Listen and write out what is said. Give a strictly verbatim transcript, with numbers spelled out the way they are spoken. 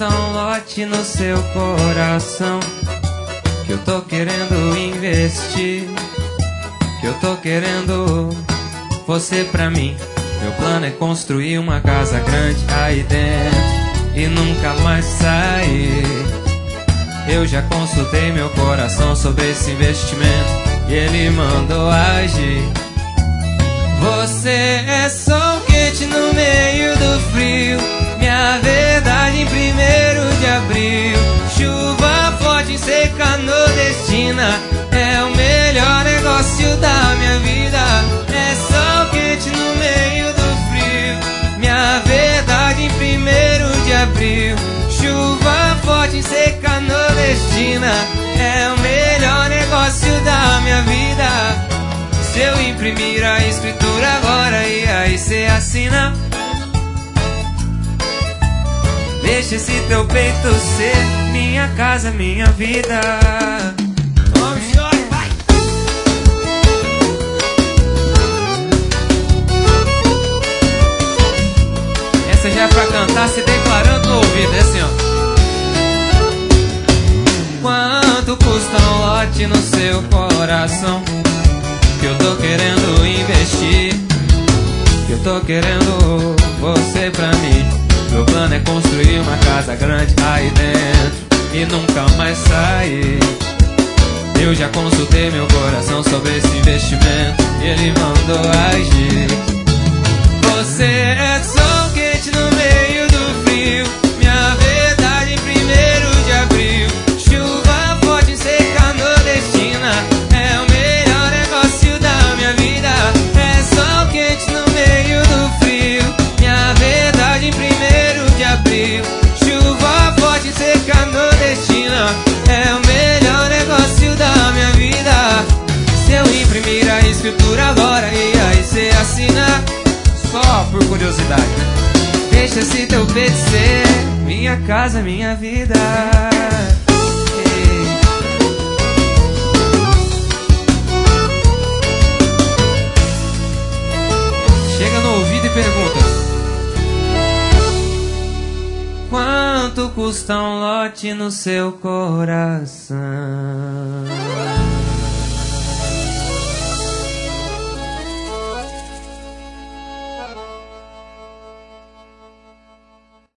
custa um lote no seu coração? Que eu tô querendo investir, que eu tô querendo você pra mim. Meu plano é construir uma casa grande aí dentro e nunca mais sair. Eu já consultei meu coração sobre esse investimento e ele mandou agir. Você é sol quente no meio do frio, minha verdade em primeiro de abril. Chuva forte em seca nordestina, é o melhor negócio da minha vida. É sol quente no meio do frio, minha verdade em primeiro de abril. Chuva forte em seca nordestina, é o melhor negócio da minha vida. Se eu imprimir a escritura agora e aí cê assina, deixa esse teu peito ser minha casa, minha vida. Vamos, chore, vai! Essa já é pra cantar se declarando no ouvido, é assim, ó. Quanto custa um lote no seu coração? Que eu tô querendo investir, que eu tô querendo você pra mim. Meu plano é construir uma casa grande aí dentro e nunca mais sair. Eu já consultei meu coração sobre esse investimento e ele mandou agir. Você é sol quente no meio do frio, minha verdade em primeiro de abril. Chuva forte em seca nordestina, é o melhor negócio da minha vida. É sol quente no meio do frio, minha verdade em primeiro de abril. Chuva forte em seca nordestina, é o melhor negócio da minha vida. Se eu imprimir a escritura agora e aí cê assina, só por curiosidade, né? Deixa esse teu peito ser minha casa, minha vida. Ei. Chega no ouvido e pergunta: quanto custa um lote no seu coração?